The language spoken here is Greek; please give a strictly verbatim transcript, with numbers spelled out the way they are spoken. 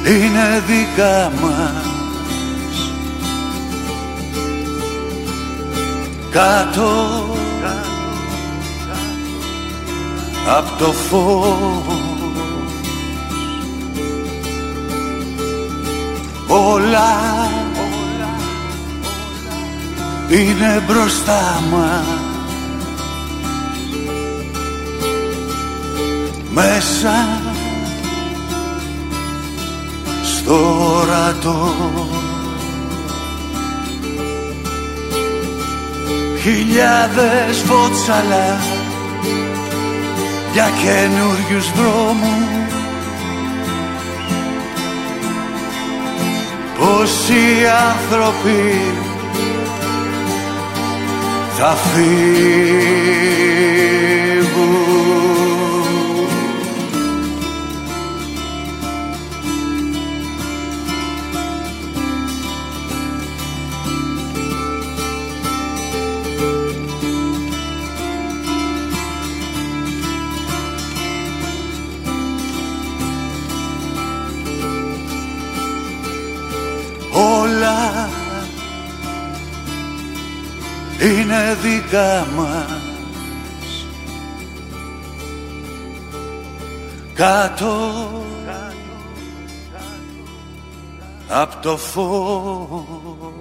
είναι δικά μας. Κάτω απ' το φως όλα είναι μπροστά μας. Μέσα στο ορατό χιλιάδες φότσαλα για καινούριους δρόμους. Πόσοι άνθρωποι θα φύγουν. Όλα είναι δικά μας. Κάτω απ' το φως